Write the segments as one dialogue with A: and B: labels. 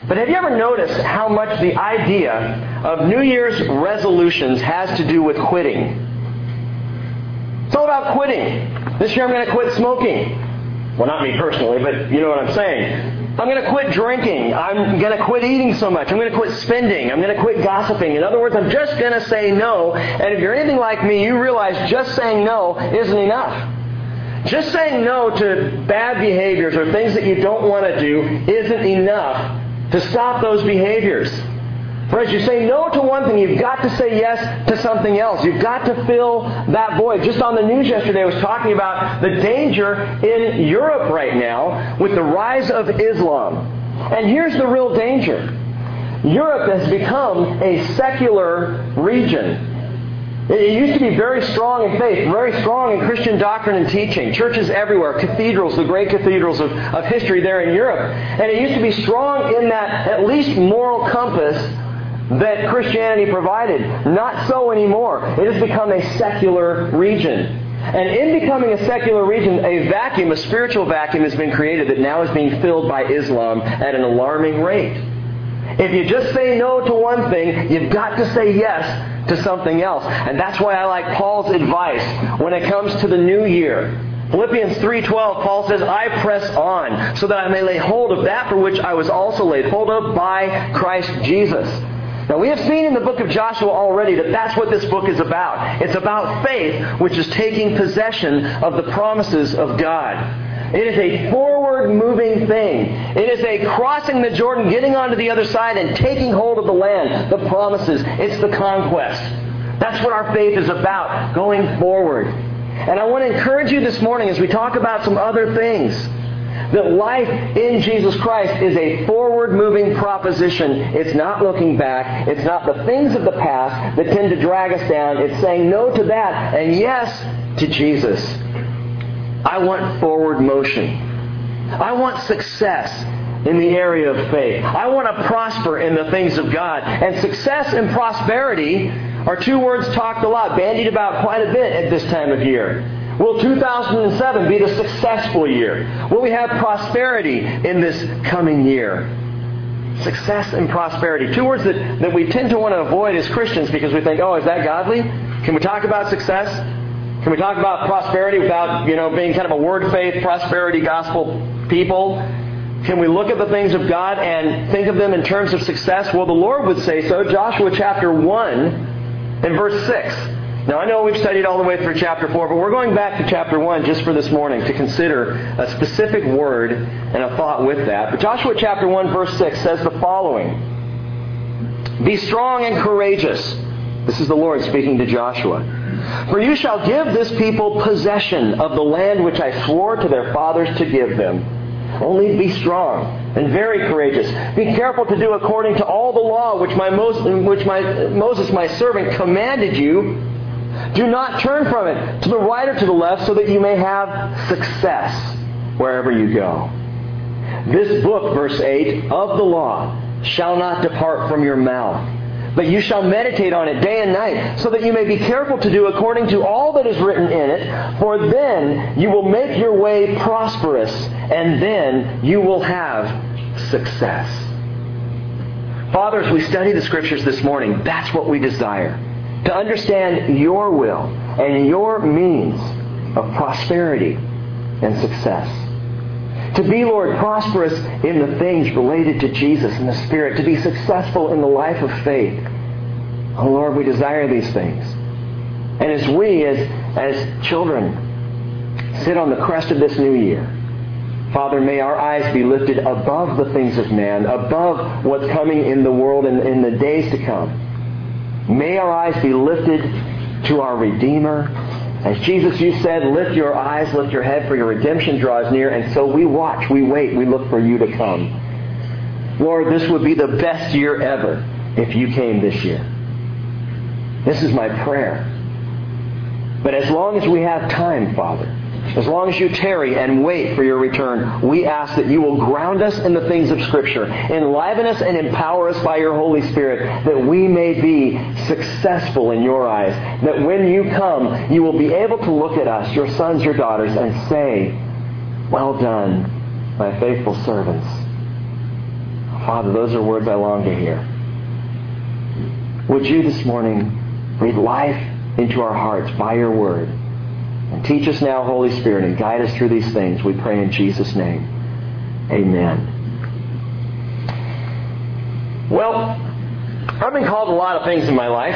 A: But have you ever noticed how much the idea of New Year's resolutions has to do with quitting? It's all about quitting. This year I'm going to quit smoking. Well, not me personally, but you know what I'm saying. I'm going to quit drinking. I'm going to quit eating so much. I'm going to quit spending. I'm going to quit gossiping. In other words, I'm just going to say no. And if you're anything like me, you realize just saying no isn't enough. Just saying no to bad behaviors or things that you don't want to do isn't enough to stop those behaviors. For as you say no to one thing, you've got to say yes to something else. You've got to fill that void. Just on the news yesterday, I was talking about the danger in Europe right now with the rise of Islam. And here's the real danger. Europe has become a secular region. It used to be very strong in faith, very strong in Christian doctrine and teaching. Churches everywhere, cathedrals, the great cathedrals of history there in Europe. And it used to be strong in that at least moral compass that Christianity provided. Not so anymore. It has become a secular region. And in becoming a secular region, a vacuum, a spiritual vacuum has been created that now is being filled by Islam at an alarming rate. If you just say no to one thing, you've got to say yes to something else. And that's why I like Paul's advice when it comes to the new year. Philippians 3:12, Paul says, I press on so that I may lay hold of that for which I was also laid hold of by Christ Jesus. Now, we have seen in the book of Joshua already that that's what this book is about. It's about faith, which is taking possession of the promises of God. It is a forward-moving thing. It is a crossing the Jordan, getting onto the other side, and taking hold of the land, the promises. It's the conquest. That's what our faith is about, going forward. And I want to encourage you this morning as we talk about some other things, that life in Jesus Christ is a forward-moving proposition. It's not looking back. It's not the things of the past that tend to drag us down. It's saying no to that and yes to Jesus. I want forward motion. I want success in the area of faith. I want to prosper in the things of God. And success and prosperity are two words talked a lot, bandied about quite a bit at this time of year. Will 2007 be the successful year? Will we have prosperity in this coming year? Success and prosperity. Two words that we tend to want to avoid as Christians because we think, oh, is that godly? Can we talk about success? Can we talk about prosperity without, being kind of a word faith, prosperity gospel people? Can we look at the things of God and think of them in terms of success? Well, the Lord would say so. Joshua chapter 1 and verse 6. Now, I know we've studied all the way through chapter 4, but we're going back to chapter 1 just for this morning to consider a specific word and a thought with that. But Joshua chapter 1 verse 6 says the following. Be strong and courageous. This is the Lord speaking to Joshua. For you shall give this people possession of the land which I swore to their fathers to give them. Only be strong and very courageous. Be careful to do according to all the law which Moses my servant commanded you. Do not turn from it to the right or to the left so that you may have success wherever you go. This book, verse 8, of the law shall not depart from your mouth, but you shall meditate on it day and night so that you may be careful to do according to all that is written in it, for then you will make your way prosperous and then you will have success. Father, as we study the Scriptures this morning, that's what we desire. To understand your will and your means of prosperity and success. To be, Lord, prosperous in the things related to Jesus and the Spirit. To be successful in the life of faith. Oh, Lord, we desire these things. And as we, as children, sit on the crest of this new year, Father, may our eyes be lifted above the things of man, above what's coming in the world in the days to come. May our eyes be lifted to our Redeemer. As Jesus, you said, lift your eyes, lift your head, for your redemption draws near. And so we watch, we wait, we look for you to come. Lord, this would be the best year ever if you came this year. This is my prayer. But as long as we have time, Father, as long as you tarry and wait for your return, we ask that you will ground us in the things of Scripture, enliven us and empower us by your Holy Spirit, that we may be successful in your eyes, that when you come, you will be able to look at us, your sons, your daughters, and say, well done, my faithful servants. Father, those are words I long to hear. Would you this morning breathe life into our hearts by your word? And teach us now, Holy Spirit, and guide us through these things, we pray in Jesus' name. Amen. Well, I've been called a lot of things in my life.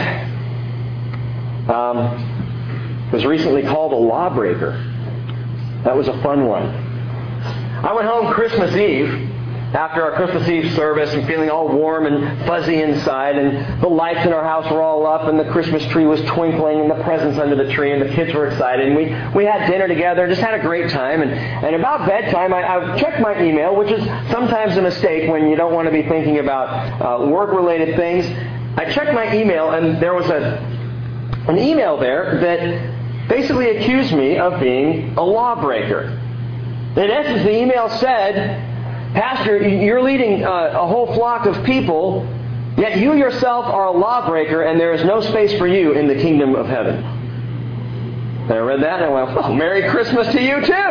A: I was recently called a lawbreaker. That was a fun one. I went home Christmas Eve, after our Christmas Eve service, and feeling all warm and fuzzy inside, and the lights in our house were all up, and the Christmas tree was twinkling, and the presents under the tree, and the kids were excited, and we had dinner together, and just had a great time, and about bedtime, I checked my email, which is sometimes a mistake when you don't want to be thinking about work-related things. I checked my email, and there was an email there that basically accused me of being a lawbreaker. In essence, the email said, Pastor, you're leading a whole flock of people, yet you yourself are a lawbreaker, and there is no space for you in the kingdom of heaven. And I read that, and I went, well, Merry Christmas to you too!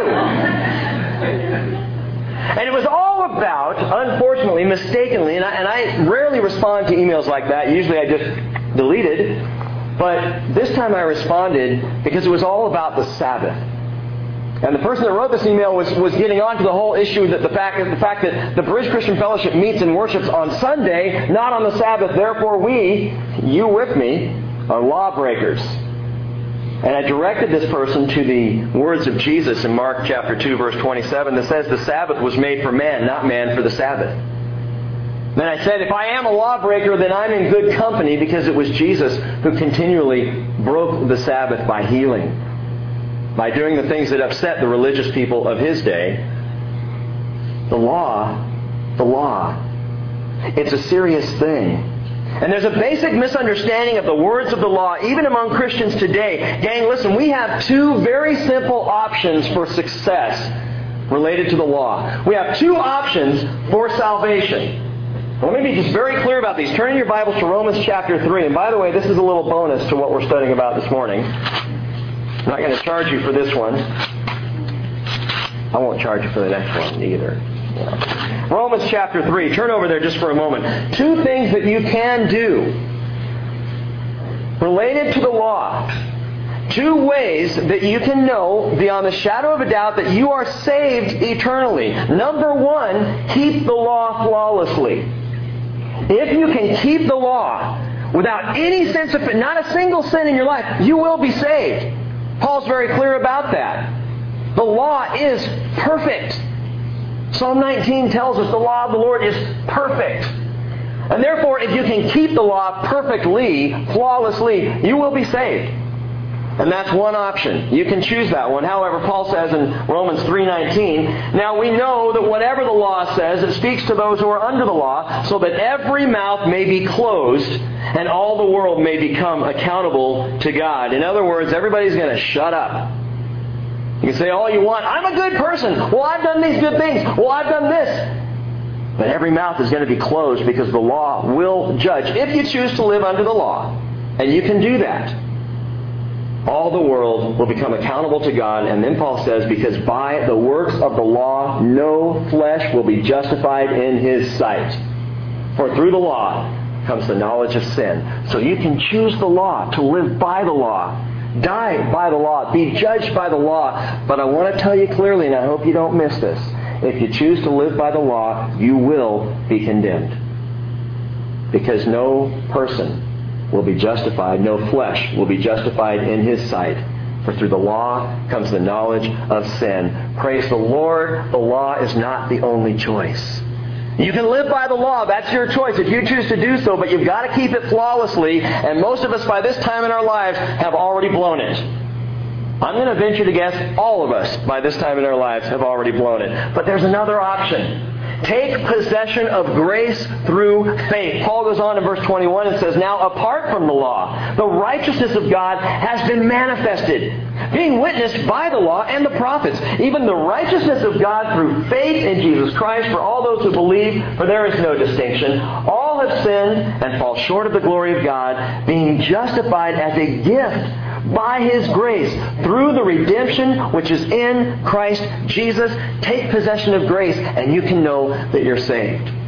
A: And it was all about, unfortunately, mistakenly, and I rarely respond to emails like that. Usually I just delete it. But this time I responded because it was all about the Sabbath. And the person that wrote this email was getting on to the whole issue that the fact that the Bridge Christian Fellowship meets and worships on Sunday, not on the Sabbath. Therefore we, you with me, are lawbreakers. And I directed this person to the words of Jesus in Mark chapter 2, verse 27 that says, the Sabbath was made for man, not man for the Sabbath. Then I said, if I am a lawbreaker, then I'm in good company, because it was Jesus who continually broke the Sabbath by healing, by doing the things that upset the religious people of his day. The law, it's a serious thing. And there's a basic misunderstanding of the words of the law, even among Christians today. Gang, listen, we have two very simple options for success related to the law. We have two options for salvation. Let me be just very clear about these. Turn in your Bibles to Romans chapter 3. And by the way, this is a little bonus to what we're studying about this morning. I'm not going to charge you for this one. I won't charge you for the next one either. Yeah. Romans chapter 3. Turn over there just for a moment. Two things that you can do related to the law. Two ways that you can know beyond the shadow of a doubt that you are saved eternally. Number one, keep the law flawlessly. If you can keep the law without any sense of, not a single sin in your life, you will be saved. Paul's very clear about that. The law is perfect. Psalm 19 tells us the law of the Lord is perfect. And therefore, if you can keep the law perfectly, flawlessly, you will be saved. And that's one option. You can choose that one. However, Paul says in Romans 3:19, now we know that whatever the law says, it speaks to those who are under the law, so that every mouth may be closed and all the world may become accountable to God. In other words, everybody's going to shut up. You can say all you want, I'm a good person. Well, I've done these good things. Well, I've done this. But every mouth is going to be closed because the law will judge. If you choose to live under the law, and you can do that, all the world will become accountable to God. And then Paul says, because by the works of the law, no flesh will be justified in his sight. For through the law comes the knowledge of sin. So you can choose the law, to live by the law, die by the law, be judged by the law. But I want to tell you clearly, and I hope you don't miss this, if you choose to live by the law, you will be condemned. Because no person will be justified, no flesh will be justified in his sight. For through the law comes the knowledge of sin. Praise the Lord, the law is not the only choice. You can live by the law, that's your choice if you choose to do so, but you've got to keep it flawlessly, and most of us by this time in our lives have already blown it. I'm going to venture to guess all of us by this time in our lives have already blown it. But there's another option. Take possession of grace through faith. Paul goes on in verse 21 and says, now apart from the law, the righteousness of God has been manifested, being witnessed by the law and the prophets, even the righteousness of God through faith in Jesus Christ for all those who believe, for there is no distinction. All have sinned and fall short of the glory of God, being justified as a gift by His grace through the redemption which is in Christ Jesus. Take possession of grace and you can know that you're saved.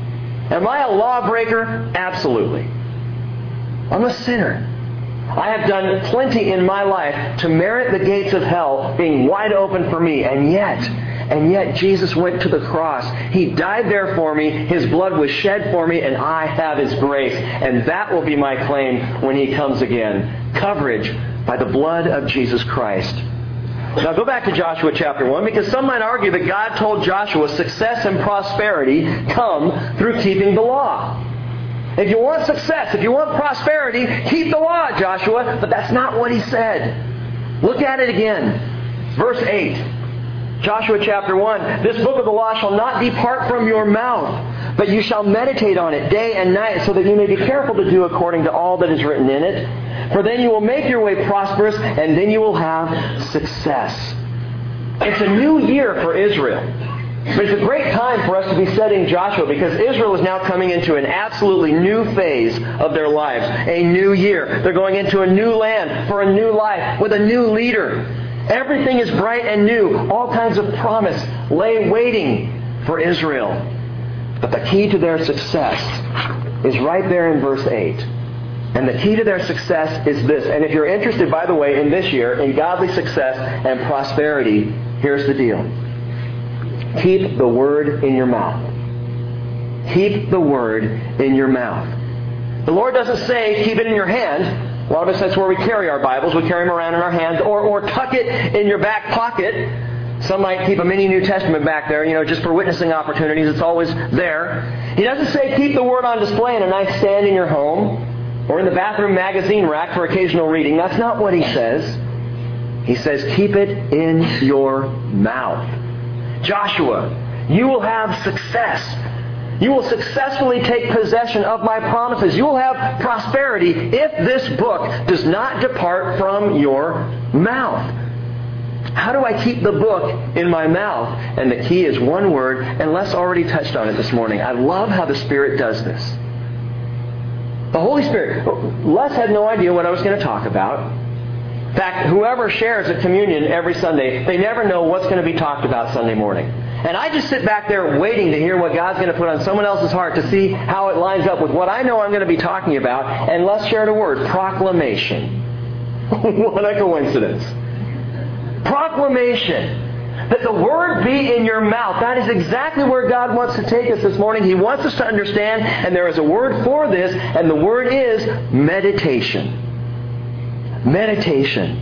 A: Am I a lawbreaker? Absolutely. I'm a sinner. I have done plenty in my life to merit the gates of hell being wide open for me. And yet Jesus went to the cross. He died there for me. His blood was shed for me, and I have His grace. And that will be my claim when He comes again. Coverage by the blood of Jesus Christ. Now go back to Joshua chapter 1, because some might argue that God told Joshua success and prosperity come through keeping the law. If you want success, if you want prosperity, keep the law, Joshua. But that's not what He said. Look at it again. Verse 8. Joshua chapter 1. This book of the law shall not depart from your mouth, but you shall meditate on it day and night, so that you may be careful to do according to all that is written in it. For then you will make your way prosperous, and then you will have success. It's a new year for Israel. But it's a great time for us to be studying Joshua, because Israel is now coming into an absolutely new phase of their lives. A new year. They're going into a new land for a new life with a new leader. Everything is bright and new. All kinds of promise lay waiting for Israel. But the key to their success is right there in verse 8. And the key to their success is this. And if you're interested, by the way, in this year, in godly success and prosperity, here's the deal. Keep the Word in your mouth. Keep the Word in your mouth. The Lord doesn't say keep it in your hand. A lot of us, that's where we carry our Bibles. We carry them around in our hands. Or tuck it in your back pocket. Some might keep a mini New Testament back there, just for witnessing opportunities. It's always there. He doesn't say keep the Word on display in a nice stand in your home or in the bathroom magazine rack for occasional reading. That's not what He says. He says keep it in your mouth. Joshua, you will have success. You will successfully take possession of my promises. You will have prosperity if this book does not depart from your mouth. How do I keep the book in my mouth? And the key is one word, and Les already touched on it this morning. I love how the Spirit does this. The Holy Spirit. Les had no idea what I was going to talk about. In fact, whoever shares at communion every Sunday, they never know what's going to be talked about Sunday morning. And I just sit back there waiting to hear what God's going to put on someone else's heart to see how it lines up with what I know I'm going to be talking about. And let's share the word, proclamation. What a coincidence. Proclamation. That the Word be in your mouth. That is exactly where God wants to take us this morning. He wants us to understand, and there is a word for this, and the word is meditation. Meditation.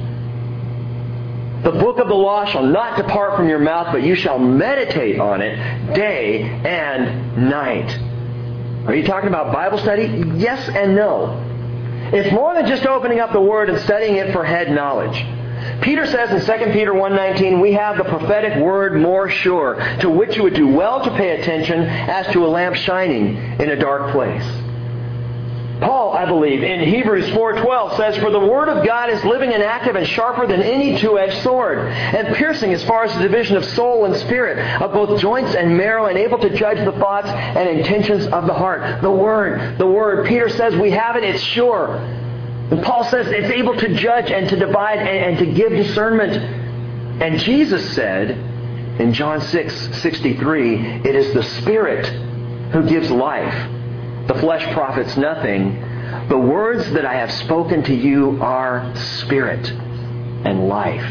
A: The book of the law shall not depart from your mouth, but you shall meditate on it day and night. Are you talking about Bible study? Yes and no. It's more than just opening up the Word and studying it for head knowledge. Peter says in 2 Peter 1:19, we have the prophetic word more sure, to which you would do well to pay attention as to a lamp shining in a dark place. Paul, I believe, in Hebrews 4:12 says, for the Word of God is living and active and sharper than any two-edged sword, and piercing as far as the division of soul and spirit, of both joints and marrow, and able to judge the thoughts and intentions of the heart. The Word. Peter says we have it, it's sure. And Paul says it's able to judge and to divide and to give discernment. And Jesus said in John 6:63, it is the Spirit who gives life. The flesh profits nothing. The words that I have spoken to you are spirit and life.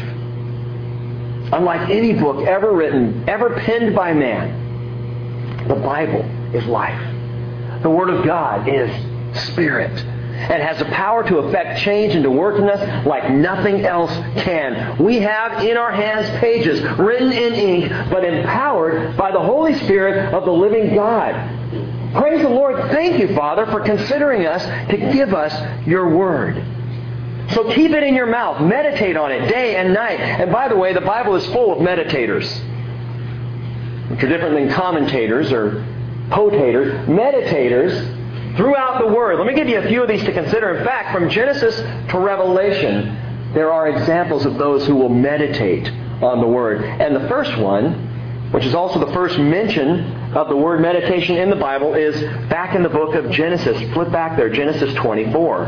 A: Unlike any book ever written, ever penned by man, the Bible is life. The Word of God is spirit. And has the power to effect change and to work in us like nothing else can. We have in our hands pages written in ink, but empowered by the Holy Spirit of the living God. Praise the Lord. Thank you, Father, for considering us to give us your Word. So keep it in your mouth. Meditate on it day and night. And by the way, the Bible is full of meditators, which are different than commentators or potators. Meditators throughout the Word. Let me give you a few of these to consider. In fact, from Genesis to Revelation, there are examples of those who will meditate on the Word. And the first one, which is also the first mention of the word meditation in the Bible, is back in the book of Genesis. Flip back there, Genesis 24.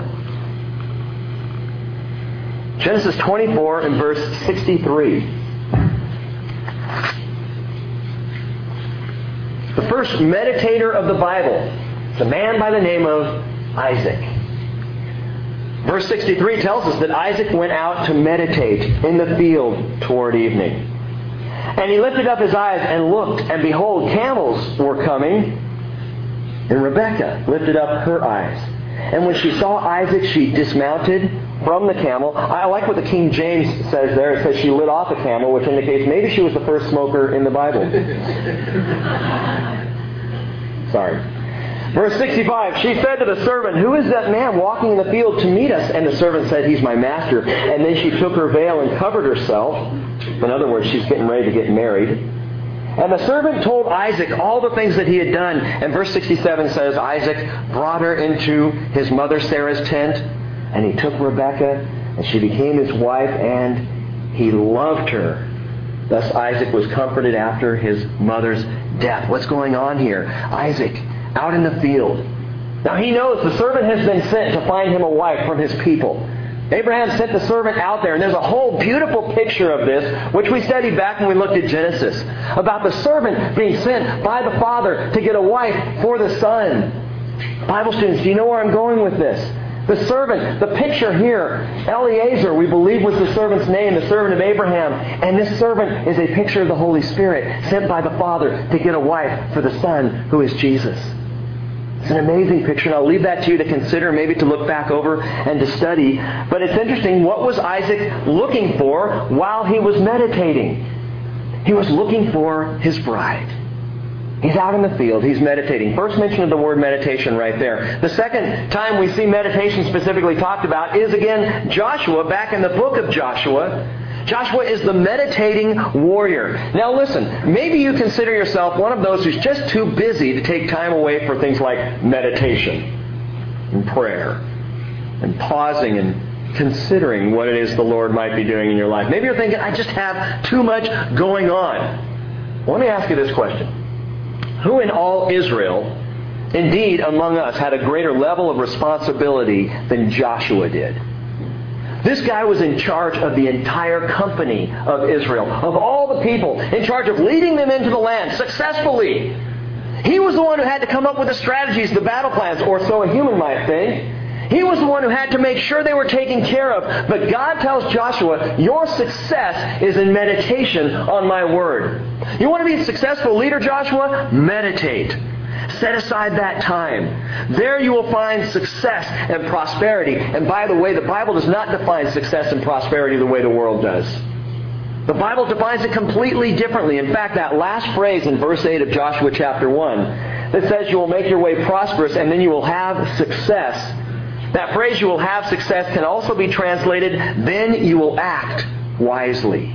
A: Genesis 24 and verse 63. The first meditator of the Bible is a man by the name of Isaac. Verse 63 tells us that Isaac went out to meditate in the field toward evening. And he lifted up his eyes and looked, and behold, camels were coming. And Rebekah lifted up her eyes. And when she saw Isaac, she dismounted from the camel. I like what the King James says there. It says she lit off a camel, which indicates maybe she was the first smoker in the Bible. Sorry. Verse 65, she said to the servant, "Who is that man walking in the field to meet us?" And the servant said, "He's my master." And then she took her veil and covered herself. In other words, she's getting ready to get married. And the servant told Isaac all the things that he had done. And verse 67 says, Isaac brought her into his mother Sarah's tent, and he took Rebekah, and she became his wife, and he loved her. Thus Isaac was comforted after his mother's death. What's going on here? Isaac, out in the field. Now he knows the servant has been sent to find him a wife from his people. Abraham sent the servant out there, and there's a whole beautiful picture of this, which we studied back when we looked at Genesis, about the servant being sent by the father to get a wife for the son. Bible students, do you know where I'm going with this? The servant, the picture here, Eliezer, we believe was the servant's name, the servant of Abraham. And this servant is a picture of the Holy Spirit sent by the Father to get a wife for the Son, who is Jesus. It's an amazing picture, and I'll leave that to you to consider, maybe to look back over and to study. But it's interesting, what was Isaac looking for while he was meditating? He was looking for his bride. He's out in the field. He's meditating. First mention of the word meditation right there. The second time we see meditation specifically talked about is, again, Joshua, back in the book of Joshua. Joshua is the meditating warrior. Now listen, maybe you consider yourself one of those who's just too busy to take time away for things like meditation and prayer and pausing and considering what it is the Lord might be doing in your life. Maybe you're thinking, I just have too much going on. Well, let me ask you this question. Who in all Israel, indeed among us, had a greater level of responsibility than Joshua did? This guy was in charge of the entire company of Israel, of all the people, in charge of leading them into the land successfully. He was the one who had to come up with the strategies, the battle plans, or so a human might think. He was the one who had to make sure they were taken care of. But God tells Joshua, your success is in meditation on my word. You want to be a successful leader, Joshua? Meditate. Set aside that time. There you will find success and prosperity. And by the way, the Bible does not define success and prosperity the way the world does. The Bible defines it completely differently. In fact, that last phrase in verse 8 of Joshua chapter 1 that says you will make your way prosperous and then you will have success. That phrase, you will have success, can also be translated, then you will act wisely.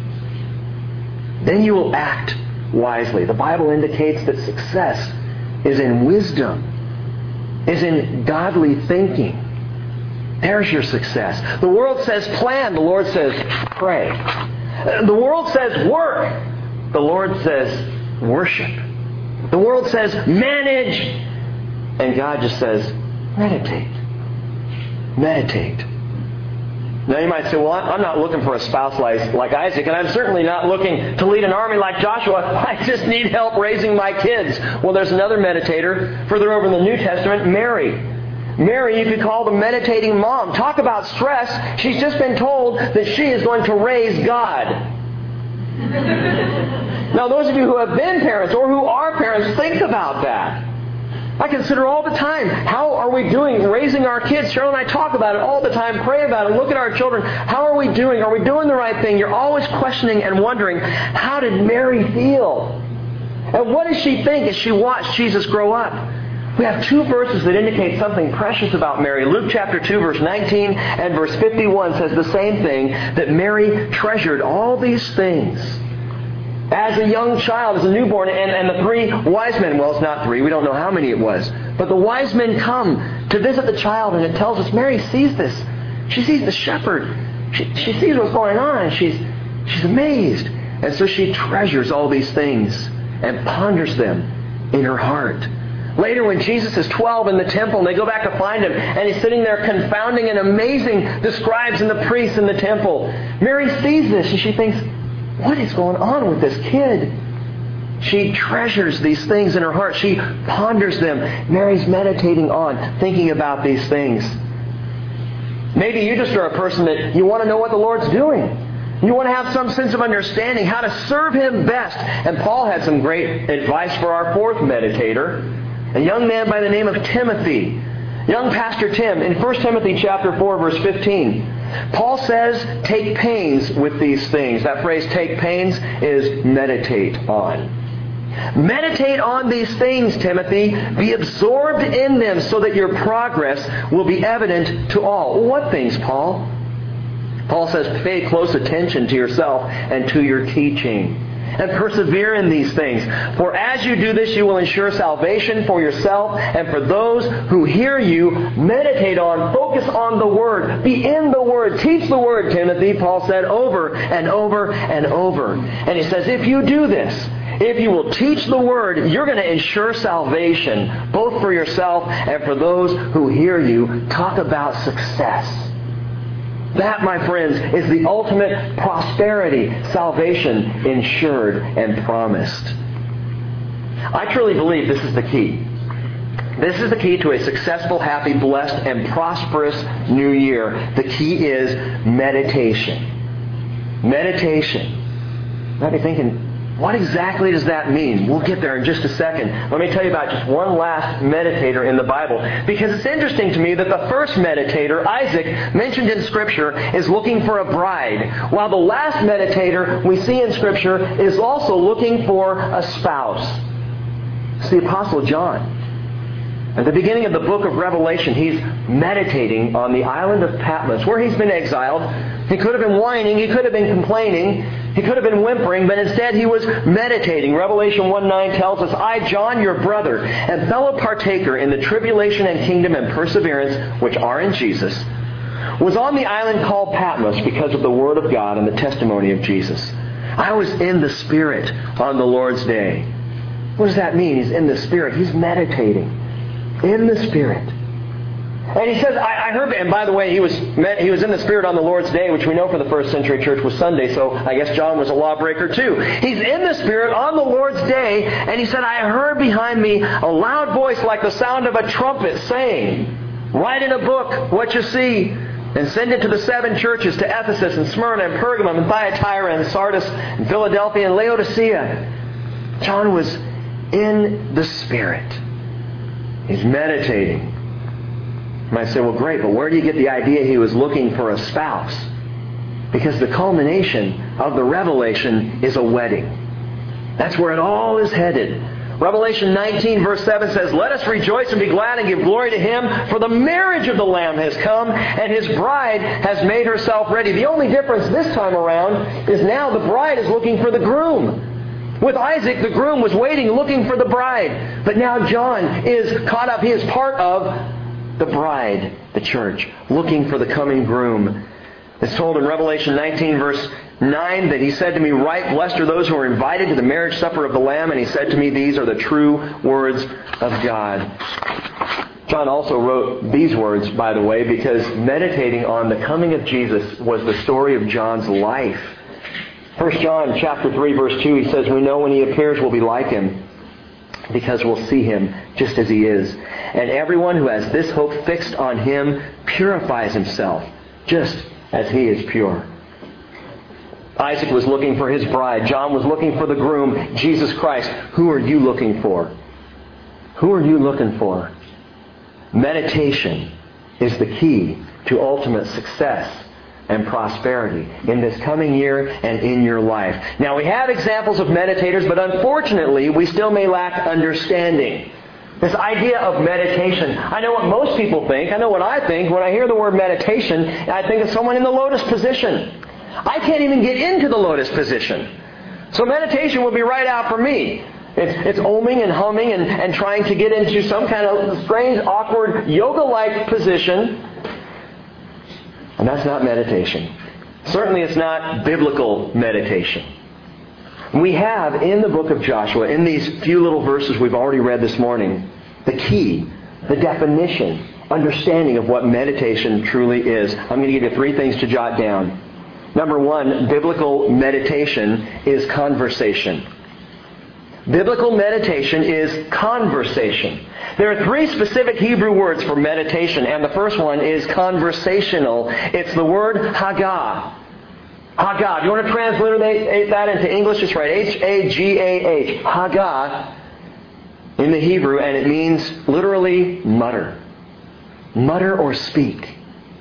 A: Then you will act wisely. The Bible indicates that success is in wisdom, is in godly thinking. There's your success. The world says plan. The Lord says pray. The world says work. The Lord says worship. The world says manage. And God just says meditate. Meditate. Now you might say, well, I'm not looking for a spouse like Isaac, and I'm certainly not looking to lead an army like Joshua. I just need help raising my kids. Well, there's another meditator further over in the New Testament, Mary. Mary, you could call the meditating mom. Talk about stress. She's just been told that she is going to raise God. Now, those of you who have been parents or who are parents, think about that. I consider all the time, how are we doing raising our kids? Cheryl and I talk about it all the time, pray about it, look at our children. How are we doing? Are we doing the right thing? You're always questioning and wondering, how did Mary feel? And what does she think as she watched Jesus grow up? We have two verses that indicate something precious about Mary. Luke chapter 2, verse 19 and verse 51 says the same thing, that Mary treasured all these things. As a young child, as a newborn, and the three wise men, well, it's not three, we don't know how many it was, but the wise men come to visit the child, and it tells us Mary sees this. She sees the shepherd. She sees what's going on, and she's amazed. And so she treasures all these things and ponders them in her heart. Later, when Jesus is 12 in the temple, and they go back to find him, and he's sitting there confounding and amazing the scribes and the priests in the temple, Mary sees this, and she thinks, what is going on with this kid? She treasures these things in her heart. She ponders them. Mary's meditating on, thinking about these things. Maybe you just are a person that you want to know what the Lord's doing. You want to have some sense of understanding how to serve Him best. And Paul had some great advice for our fourth meditator, a young man by the name of Timothy. Young Pastor Tim, in 1 Timothy chapter 4, verse 15, Paul says, take pains with these things. That phrase, take pains, is meditate on. Meditate on these things, Timothy. Be absorbed in them so that your progress will be evident to all. What things, Paul? Paul says, pay close attention to yourself and to your teaching. And persevere in these things. For as you do this, you will ensure salvation for yourself and for those who hear you. Meditate on, focus on the Word. Be in the Word. Teach the Word, Timothy, Paul said, over and over and over. And he says, if you do this, if you will teach the Word, you're going to ensure salvation, both for yourself and for those who hear you. Talk about success. That, my friends, is the ultimate prosperity, salvation ensured and promised. I truly believe this is the key. This is the key to a successful, happy, blessed, and prosperous new year. The key is meditation. Meditation. You might be thinking, what exactly does that mean? We'll get there in just a second. Let me tell you about just one last meditator in the Bible. Because it's interesting to me that the first meditator, Isaac, mentioned in Scripture, is looking for a bride. While the last meditator we see in Scripture is also looking for a spouse. It's the Apostle John. At the beginning of the book of Revelation, he's meditating on the island of Patmos, where he's been exiled. He could have been whining, he could have been complaining, he could have been whimpering, but instead he was meditating. Revelation 1:9 tells us, I, John, your brother, and fellow partaker in the tribulation and kingdom and perseverance which are in Jesus, was on the island called Patmos because of the word of God and the testimony of Jesus. I was in the Spirit on the Lord's day. What does that mean? He's in the Spirit. He's meditating in the Spirit. And he says, I heard, and by the way, he was in the Spirit on the Lord's day, which we know for the first century church was Sunday, so I guess John was a lawbreaker too. He's in the Spirit on the Lord's day, and he said, I heard behind me a loud voice like the sound of a trumpet saying, write in a book what you see, and send it to the 7 churches, to Ephesus and Smyrna and Pergamum and Thyatira and Sardis and Philadelphia and Laodicea. John was in the Spirit. He's meditating. You might say, well, great, but where do you get the idea he was looking for a spouse? Because the culmination of the revelation is a wedding. That's where it all is headed. Revelation 19 verse 7 says, let us rejoice and be glad and give glory to Him, for the marriage of the Lamb has come, and His bride has made herself ready. The only difference this time around is now the bride is looking for the groom. With Isaac, the groom was waiting, looking for the bride. But now John is caught up. He is part of the bride, the church, looking for the coming groom. It's told in Revelation 19, verse 9, that he said to me, write, blessed are those who are invited to the marriage supper of the Lamb. And he said to me, these are the true words of God. John also wrote these words, by the way, because meditating on the coming of Jesus was the story of John's life. 1 John chapter 3, verse 2, he says, we know when He appears we'll be like Him, because we'll see Him just as He is. And everyone who has this hope fixed on Him purifies himself, just as He is pure. Isaac was looking for his bride. John was looking for the groom, Jesus Christ. Who are you looking for? Who are you looking for? Meditation is the key to ultimate success and prosperity in this coming year and in your life. Now, we have examples of meditators, but unfortunately, we still may lack understanding. This idea of meditation. I know what most people think. I know what I think. When I hear the word meditation, I think of someone in the lotus position. I can't even get into the lotus position. So meditation would be right out for me. It's oming and humming and trying to get into some kind of strange, awkward, yoga-like position. And that's not meditation. Certainly it's not biblical meditation. We have in the book of Joshua, in these few little verses we've already read this morning, the key, the definition, understanding of what meditation truly is. I'm going to give you 3 things to jot down. Number 1, biblical meditation is conversation. Biblical meditation is conversation. There are 3 specific Hebrew words for meditation, and the first one is conversational. It's the word Hagah. Hagah. If you want to transliterate that into English, just write H-A-G-A-H. Hagah in the Hebrew, and it means literally mutter. Mutter or speak.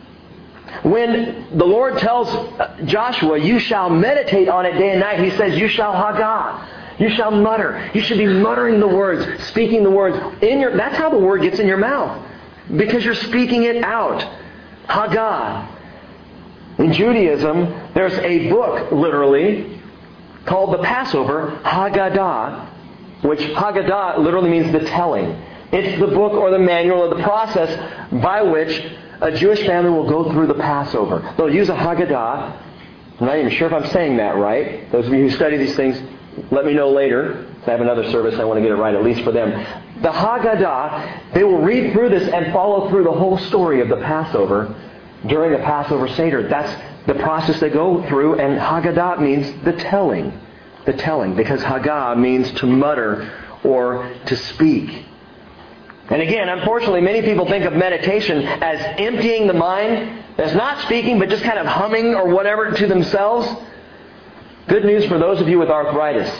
A: When the Lord tells Joshua, you shall meditate on it day and night, He says, you shall Hagah. You shall mutter. You should be muttering the words, speaking the words. That's how the word gets in your mouth. Because you're speaking it out. Hagah. In Judaism, there's a book, literally, called the Passover, Haggadah, which Haggadah literally means the telling. It's the book or the manual or the process by which a Jewish family will go through the Passover. They'll use a Haggadah. I'm not even sure if I'm saying that right. Those of you who study these things, let me know later. I have another service. I want to get it right, at least for them. The Haggadah, they will read through this and follow through the whole story of the Passover during the Passover Seder. That's the process they go through, and Haggadah means the telling. The telling, because Hagah means to mutter or to speak. And again, unfortunately, many people think of meditation as emptying the mind, as not speaking, but just kind of humming or whatever to themselves. Good news for those of you with arthritis.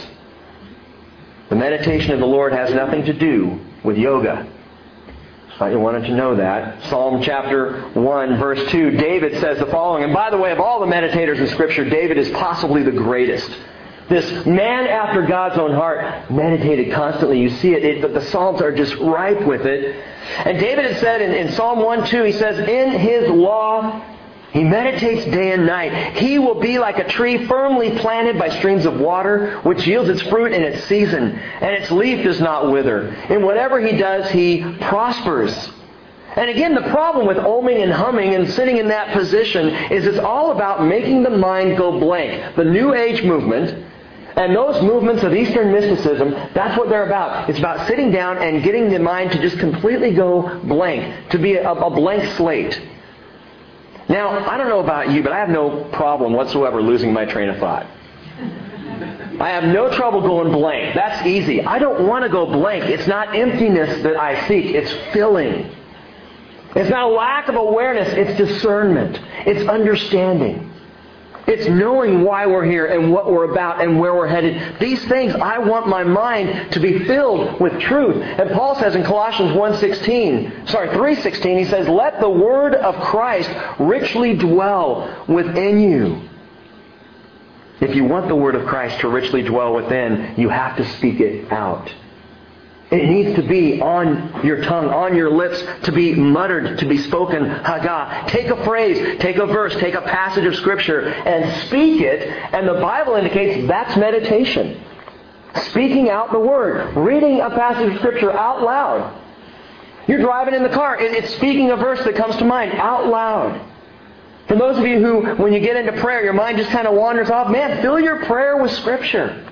A: The meditation of the Lord has nothing to do with yoga. Thought you wanted to know that. Psalm chapter 1, verse 2, David says the following. And by the way, of all the meditators in Scripture, David is possibly the greatest. This man after God's own heart meditated constantly. You see it, the Psalms are just ripe with it. And David had said in Psalm 1:2, he says, in His law He meditates day and night. He will be like a tree firmly planted by streams of water, which yields its fruit in its season, and its leaf does not wither. In whatever he does, he prospers. And again, the problem with oming and humming and sitting in that position is it's all about making the mind go blank. The New Age movement and those movements of Eastern mysticism, that's what they're about. It's about sitting down and getting the mind to just completely go blank, to be a blank slate. Now, I don't know about you, but I have no problem whatsoever losing my train of thought. I have no trouble going blank. That's easy. I don't want to go blank. It's not emptiness that I seek. It's filling. It's not a lack of awareness. It's discernment. It's understanding. It's knowing why we're here and what we're about and where we're headed. These things, I want my mind to be filled with truth. And Paul says in Colossians 3:16, he says, let the word of Christ richly dwell within you. If you want the word of Christ to richly dwell within, you have to speak it out. It needs to be on your tongue, on your lips, to be muttered, to be spoken. Hagah. Take a phrase, take a verse, take a passage of Scripture, and speak it. And the Bible indicates that's meditation. Speaking out the Word. Reading a passage of Scripture out loud. You're driving in the car. It's speaking a verse that comes to mind out loud. For those of you who, when you get into prayer, your mind just kind of wanders off, man, fill your prayer with Scripture.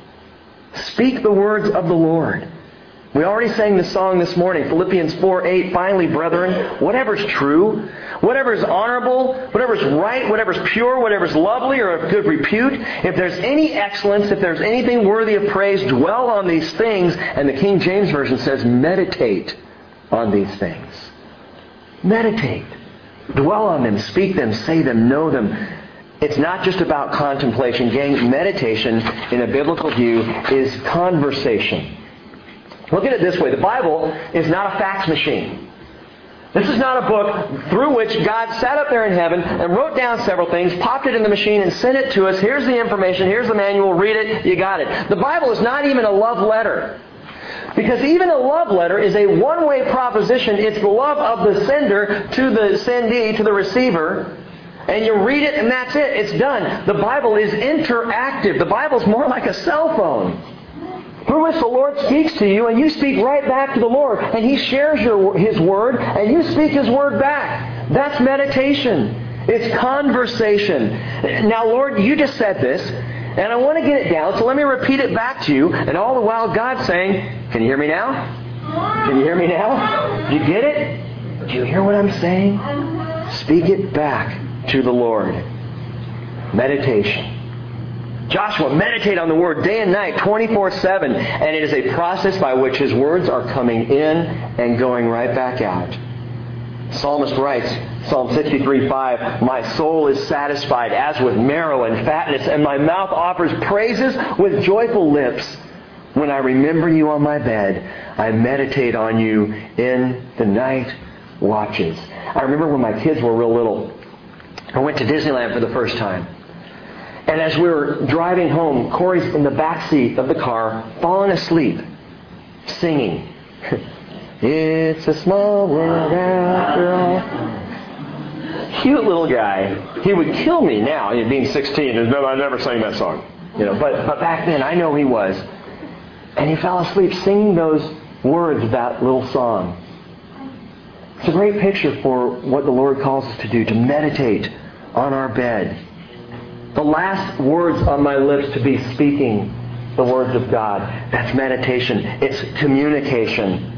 A: Speak the words of the Lord. We already sang the song this morning, Philippians 4:8. Finally, brethren, whatever's true, whatever's honorable, whatever's right, whatever's pure, whatever's lovely or of good repute, if there's any excellence, if there's anything worthy of praise, dwell on these things. And the King James Version says, meditate on these things. Meditate. Dwell on them, speak them, say them, know them. It's not just about contemplation. Gang, meditation in a biblical view is conversation. Look at it this way. The Bible is not a fax machine. This is not a book through which God sat up there in heaven and wrote down several things, popped it in the machine, and sent it to us. Here's the information. Here's the manual. Read it. You got it. The Bible is not even a love letter. Because even a love letter is a one-way proposition. It's the love of the sender to the sendee, to the receiver. And you read it and that's it. It's done. The Bible is interactive. The Bible's more like a cell phone, through which the Lord speaks to you, and you speak right back to the Lord. And He shares His Word, and you speak His Word back. That's meditation. It's conversation. Now, Lord, you just said this, and I want to get it down, so let me repeat it back to you. And all the while, God's saying, can you hear me now? Can you hear me now? Do you get it? Do you hear what I'm saying? Speak it back to the Lord. Meditation. Joshua, meditate on the Word day and night, 24/7. And it is a process by which his words are coming in and going right back out. Psalmist writes, Psalm 63:5, my soul is satisfied as with marrow and fatness, and my mouth offers praises with joyful lips. When I remember you on my bed, I meditate on you in the night watches. I remember when my kids were real little, I went to Disneyland for the first time. And as we were driving home, Corey's in the back seat of the car, falling asleep, singing. It's a small world after all. Cute little guy. He would kill me now, being 16. I never sang that song. But back then, I know he was. And he fell asleep singing those words of that little song. It's a great picture for what the Lord calls us to do, to meditate on our bed. The last words on my lips to be speaking the words of God. That's meditation. It's communication.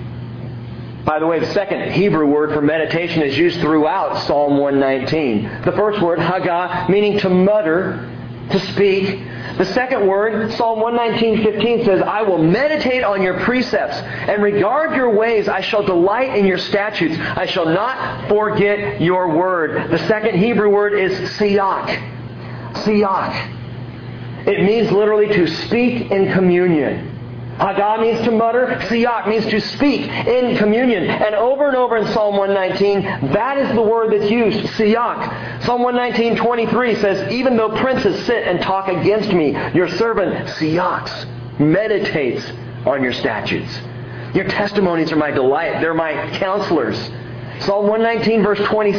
A: By the way, the second Hebrew word for meditation is used throughout Psalm 119. The first word, hagah, meaning to mutter, to speak. The second word, Psalm 119:15 says, I will meditate on your precepts and regard your ways. I shall delight in your statutes. I shall not forget your word. The second Hebrew word is siach. Siach. It means literally to speak in communion. Hagah means to mutter. Siach means to speak in communion. And over in Psalm 119, that is the word that's used, siach. Psalm 119:23 says, even though princes sit and talk against me, your servant siachs, meditates on your statutes. Your testimonies are my delight. They're my counselors. Psalm 119 verse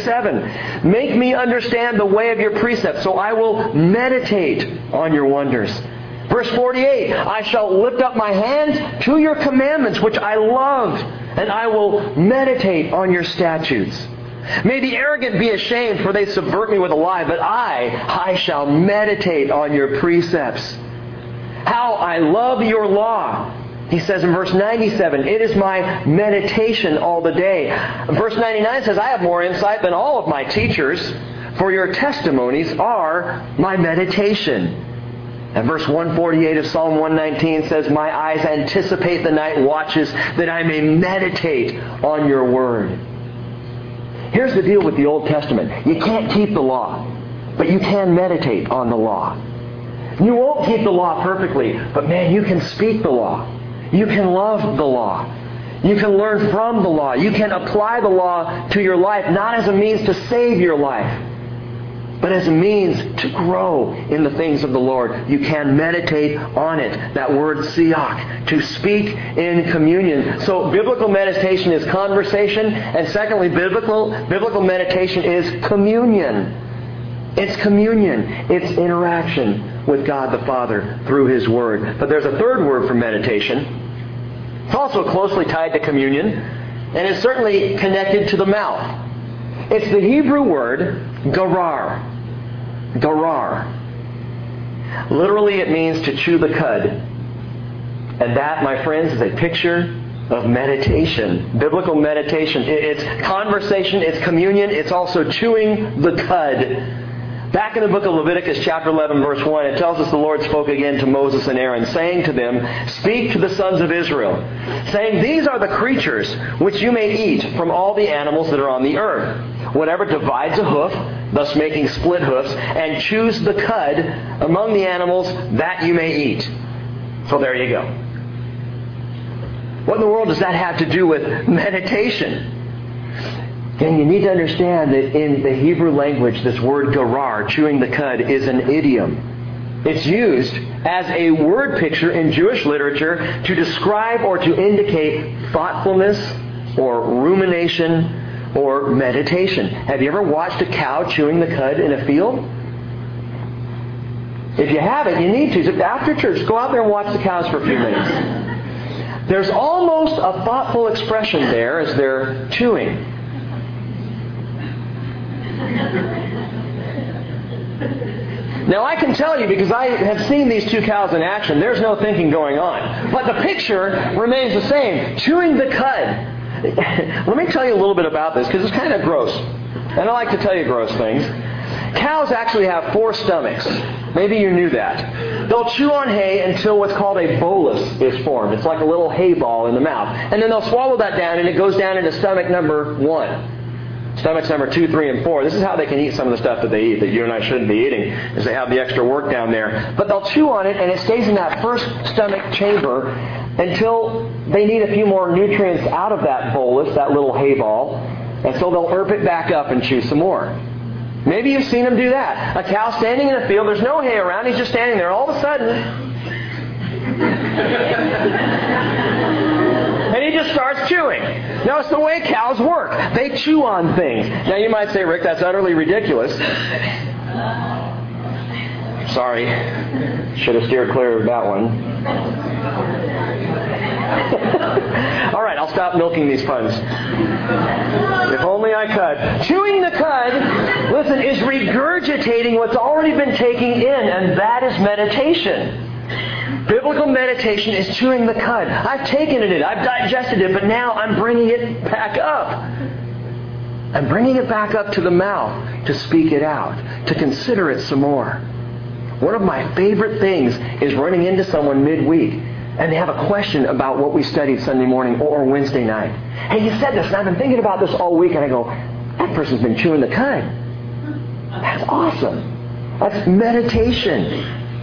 A: 27, make me understand the way of your precepts, so I will meditate on your wonders. Verse 48, I shall lift up my hands to your commandments, which I love, and I will meditate on your statutes. May the arrogant be ashamed, for they subvert me with a lie, but I shall meditate on your precepts. How I love your law. He says in verse 97, it is my meditation all the day. Verse 99 says, I have more insight than all of my teachers, for your testimonies are my meditation. And verse 148 of Psalm 119 says, my eyes anticipate the night watches, that I may meditate on your word. Here's the deal with the Old Testament. You can't keep the law, but you can meditate on the law. You won't keep the law perfectly, but man, you can speak the law. You can love the law. You can learn from the law. You can apply the law to your life, not as a means to save your life, but as a means to grow in the things of the Lord. You can meditate on it. That word siach, to speak in communion. So biblical meditation is conversation, and secondly, biblical meditation is communion. It's communion. It's interaction with God the Father through His Word. But there's a third word for meditation. It's also closely tied to communion, and it's certainly connected to the mouth. It's the Hebrew word garar. Garar. Literally it means to chew the cud. And that, my friends, is a picture of meditation. Biblical meditation. It's conversation, it's communion, it's also chewing the cud. Back in the book of Leviticus chapter 11 verse 1, it tells us the Lord spoke again to Moses and Aaron, saying to them, speak to the sons of Israel, saying, these are the creatures which you may eat from all the animals that are on the earth. Whatever divides a hoof, thus making split hoofs, and chews the cud among the animals, that you may eat. So there you go. What in the world does that have to do with meditation? And you need to understand that in the Hebrew language, this word garar, chewing the cud, is an idiom. It's used as a word picture in Jewish literature to describe or to indicate thoughtfulness or rumination or meditation. Have you ever watched a cow chewing the cud in a field? If you haven't, you need to. After church, go out there and watch the cows for a few minutes. There's almost a thoughtful expression there as they're chewing. Now I can tell you, because I have seen these two cows in action, there's no thinking going on. But the picture remains the same. Chewing the cud. Let me tell you a little bit about this, because it's kind of gross. And I like to tell you gross things. Cows actually have 4 stomachs. Maybe you knew that. They'll chew on hay until what's called a bolus is formed. It's like a little hay ball in the mouth. And then they'll swallow that down, and it goes down into stomach number 1. Stomachs number 2, 3, and 4. This is how they can eat some of the stuff that they eat that you and I shouldn't be eating, is they have the extra work down there. But they'll chew on it, and it stays in that first stomach chamber until they need a few more nutrients out of that bolus, that little hay ball. And so they'll erp it back up and chew some more. Maybe you've seen them do that. A cow standing in a field, there's no hay around, he's just standing there. All of a sudden, and he just starts chewing. Now, it's the way cows work. They chew on things. Now, you might say, Rick, that's utterly ridiculous. Sorry. Should have steered clear of that one. All right, I'll stop milking these puns. If only I could. Chewing the cud, listen, is regurgitating what's already been taken in, and that is meditation. Biblical meditation is chewing the cud. I've taken it in, I've digested it, but now I'm bringing it back up. I'm bringing it back up to the mouth to speak it out, to consider it some more. One of my favorite things is running into someone midweek and they have a question about what we studied Sunday morning or Wednesday night. Hey, you said this, and I've been thinking about this all week, and I go, that person's been chewing the cud. That's awesome. That's meditation.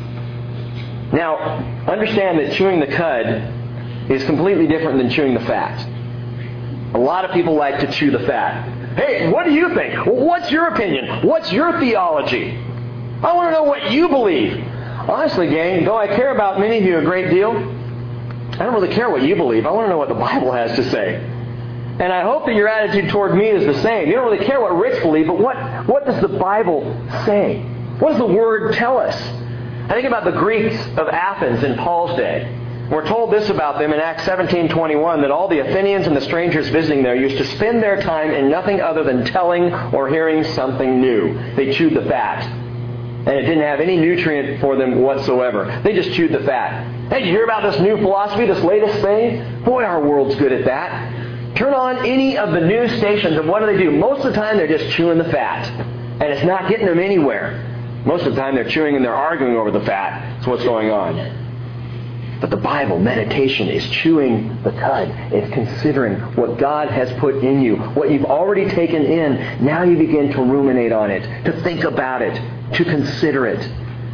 A: Now, understand that chewing the cud is completely different than chewing the fat. A lot of people like to chew the fat. Hey, what do you think? What's your opinion? What's your theology? I want to know what you believe. Honestly, gang, though I care about many of you a great deal, I don't really care what you believe. I want to know what the Bible has to say. And I hope that your attitude toward me is the same. You don't really care what Rich believes, but what does the Bible say? What does the Word tell us? I think about the Greeks of Athens in Paul's day. We're told this about them in Acts 17:21, that all the Athenians and the strangers visiting there used to spend their time in nothing other than telling or hearing something new. They chewed the fat. And it didn't have any nutrient for them whatsoever. They just chewed the fat. Hey, did you hear about this new philosophy, this latest thing? Boy, our world's good at that. Turn on any of the news stations, and what do? Most of the time, they're just chewing the fat. And it's not getting them anywhere. Most of the time, they're chewing and they're arguing over the fat. That's what's going on. But the Bible, meditation, is chewing the cud. It's considering what God has put in you, what you've already taken in. Now you begin to ruminate on it, to think about it, to consider it.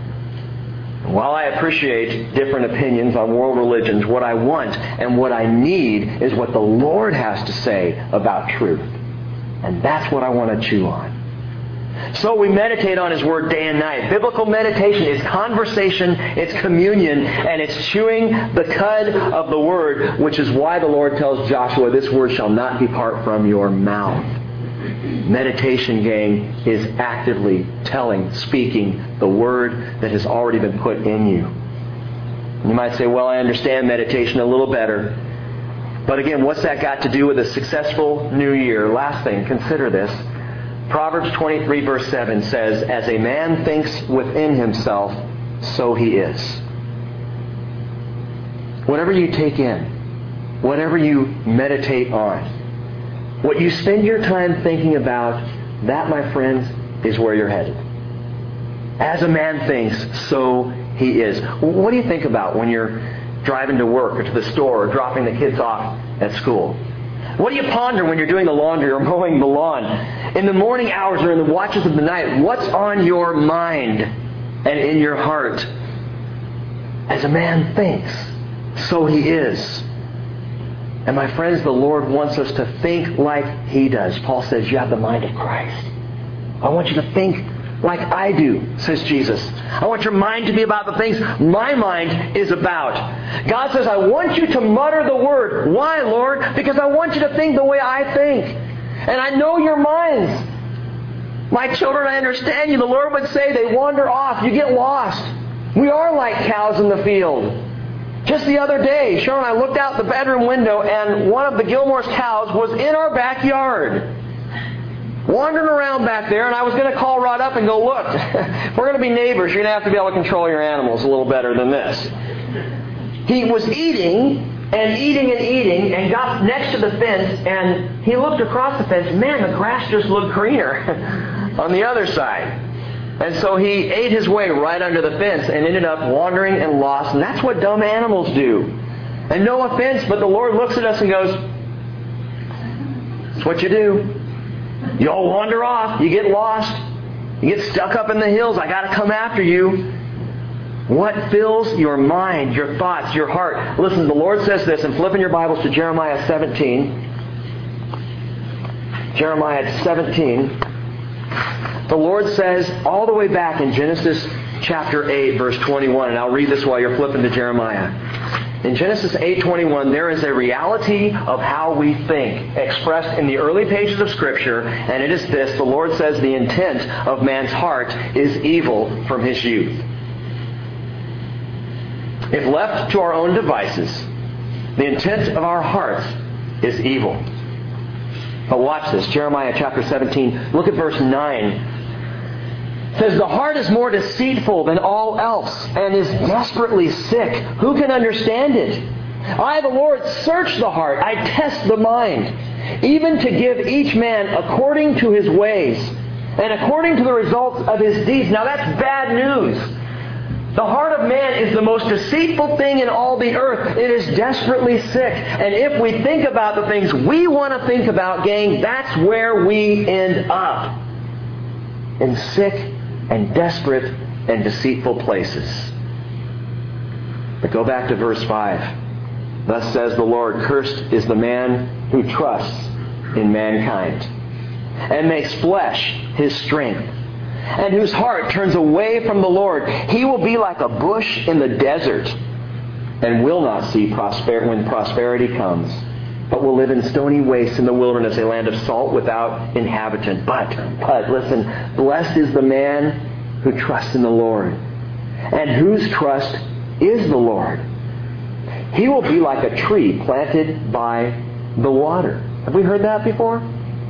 A: While I appreciate different opinions on world religions, what I want and what I need is what the Lord has to say about truth. And that's what I want to chew on. So we meditate on His Word day and night. Biblical meditation is conversation, it's communion, and it's chewing the cud of the Word, which is why the Lord tells Joshua, this Word shall not depart from your mouth. Meditation, gang, is actively telling, speaking the Word that has already been put in you. You might say, well, I understand meditation a little better. But again, what's that got to do with a successful new year? Last thing, consider this. Proverbs 23 verse 7 says, as a man thinks within himself, so he is. Whatever you take in, whatever you meditate on, what you spend your time thinking about, that, my friends, is where you're headed. As a man thinks, so he is. What do you think about when you're driving to work or to the store or dropping the kids off at school? What do you ponder when you're doing the laundry or mowing the lawn? In the morning hours or in the watches of the night, what's on your mind and in your heart? As a man thinks, so he is. And my friends, the Lord wants us to think like He does. Paul says, you have the mind of Christ. I want you to think like I do, says Jesus. I want your mind to be about the things my mind is about. God says, I want you to mutter the Word. Why, Lord? Because I want you to think the way I think. And I know your minds. My children, I understand you. The Lord would say they wander off. You get lost. We are like cows in the field. Just the other day, Sharon and I looked out the bedroom window and one of the Gilmore's cows was in our backyard, wandering around back there, and I was going to call Rod up and go, look, if we're going to be neighbors, you're going to have to be able to control your animals a little better than this. He was eating and got next to the fence, and he looked across the fence. Man, the grass just looked greener on the other side. And so he ate his way right under the fence and ended up wandering and lost. And that's what dumb animals do. And no offense, but the Lord looks at us and goes, "That's what you do. You all wander off. You get lost. You get stuck up in the hills. I got to come after you." What fills your mind, your thoughts, your heart? Listen, the Lord says this, and flip in your Bibles to Jeremiah 17. Jeremiah 17. The Lord says all the way back in Genesis chapter 8, verse 21, and I'll read this while you're flipping to Jeremiah. In Genesis 8:21, there is a reality of how we think expressed in the early pages of Scripture, and it is this. The Lord says the intent of man's heart is evil from his youth. If left to our own devices, the intent of our hearts is evil. But watch this, Jeremiah chapter 17. Look at verse 9. It says, "The heart is more deceitful than all else and is desperately sick. Who can understand it? I, the Lord, search the heart. I test the mind, even to give each man according to his ways and according to the results of his deeds." Now that's bad news. The heart of man is the most deceitful thing in all the earth. It is desperately sick. And if we think about the things we want to think about, gang, that's where we end up. In sick and desperate and deceitful places. But go back to verse 5. "Thus says the Lord, cursed is the man who trusts in mankind and makes flesh his strength, and whose heart turns away from the Lord. He will be like a bush in the desert and will not see when prosperity comes, but will live in stony wastes in the wilderness, a land of salt without inhabitant. But, listen, blessed is the man who trusts in the Lord, and whose trust is the Lord. He will be like a tree planted by the water." Have we heard that before?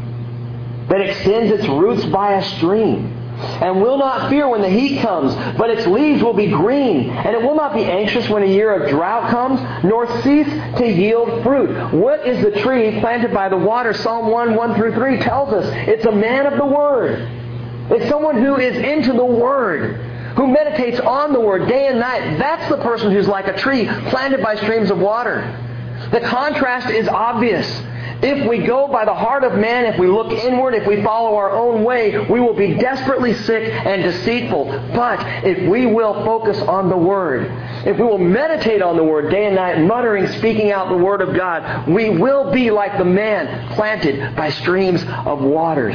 A: "That extends its roots by a stream, and will not fear when the heat comes, but its leaves will be green, and it will not be anxious when a year of drought comes, nor cease to yield fruit." What is the tree planted by the water? Psalm 1:1-3 tells us it's a man of the Word. It's someone who is into the Word, who meditates on the Word day and night. That's the person who's like a tree planted by streams of water. The contrast is obvious. If we go by the heart of man, if we look inward, if we follow our own way, we will be desperately sick and deceitful. But if we will focus on the Word, if we will meditate on the Word day and night, muttering, speaking out the Word of God, we will be like the man planted by streams of waters.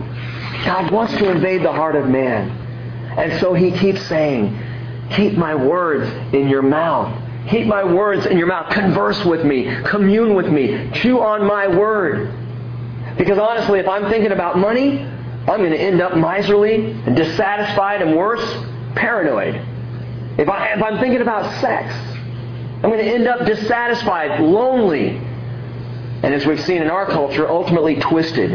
A: God wants to invade the heart of man. And so He keeps saying, "Keep my words in your mouth. Keep my words in your mouth. Converse with me. Commune with me. Chew on my Word." Because honestly, if I'm thinking about money, I'm going to end up miserly and dissatisfied and worse, paranoid. If I'm thinking about sex, I'm going to end up dissatisfied, lonely, and as we've seen in our culture, ultimately twisted.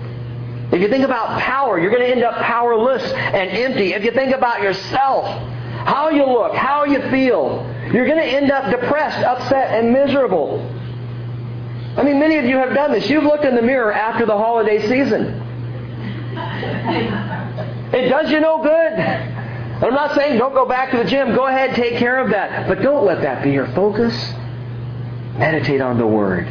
A: If you think about power, you're going to end up powerless and empty. If you think about yourself, how you look, how you feel, you're going to end up depressed, upset, and miserable. I mean, many of you have done this. You've looked in the mirror after the holiday season. It does you no good. And I'm not saying don't go back to the gym. Go ahead, take care of that. But don't let that be your focus. Meditate on the Word.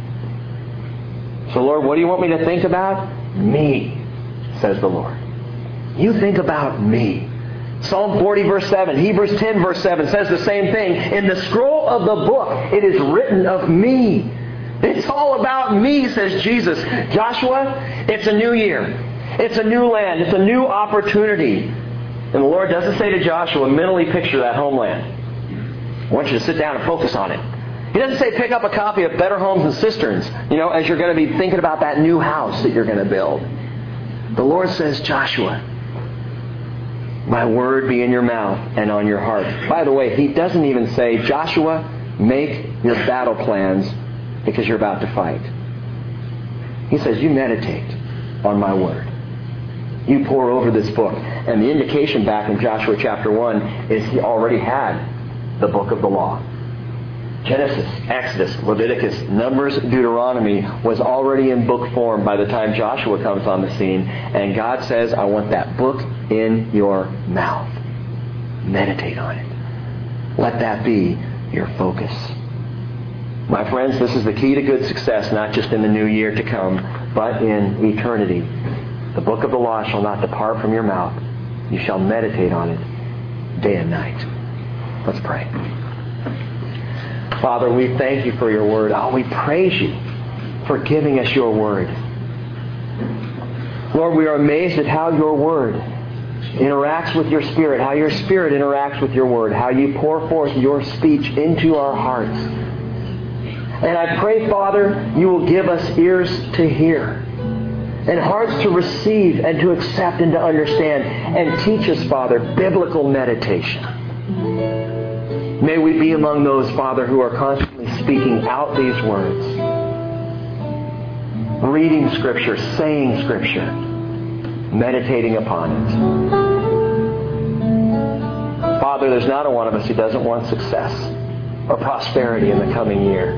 A: So, Lord, what do you want me to think about? Me, says the Lord. You think about me. Psalm 40 verse 7, Hebrews 10 verse 7 says the same thing. In the scroll of the book, it is written of me. It's all about me, says Jesus. Joshua, it's a new year. It's a new land. It's a new opportunity. And the Lord doesn't say to Joshua, mentally picture that homeland. I want you to sit down and focus on it. He doesn't say pick up a copy of Better Homes and Cisterns, as you're going to be thinking about that new house that you're going to build. The Lord says, Joshua, my word be in your mouth and on your heart. By the way, He doesn't even say, Joshua, make your battle plans because you're about to fight. He says, you meditate on my word. You pore over this book. And the indication back in Joshua chapter 1 is he already had the book of the law. Genesis, Exodus, Leviticus, Numbers, Deuteronomy was already in book form by the time Joshua comes on the scene. And God says, I want that book in your mouth. Meditate on it. Let that be your focus. My friends, this is the key to good success, not just in the new year to come, but in eternity. The book of the law shall not depart from your mouth. You shall meditate on it day and night. Let's pray. Father, we thank you for your word. Oh, we praise you for giving us your word. Lord, we are amazed at how your word interacts with your spirit, how your spirit interacts with your word, how you pour forth your speech into our hearts. And I pray, Father, you will give us ears to hear and hearts to receive and to accept and to understand, and teach us, Father, biblical meditation. May we be among those, Father, who are constantly speaking out these words, reading Scripture, saying Scripture, meditating upon it. Father, there's not a one of us who doesn't want success or prosperity in the coming year.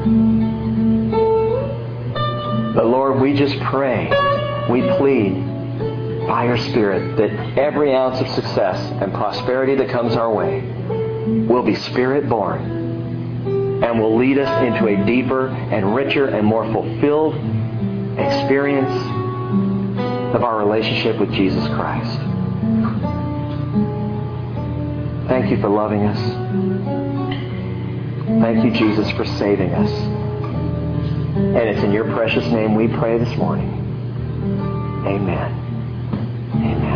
A: But Lord, we just pray, we plead by your Spirit that every ounce of success and prosperity that comes our way will be Spirit-born and will lead us into a deeper and richer and more fulfilled experience of our relationship with Jesus Christ. Thank you for loving us. Thank you, Jesus, for saving us. And it's in your precious name we pray this morning. Amen. Amen.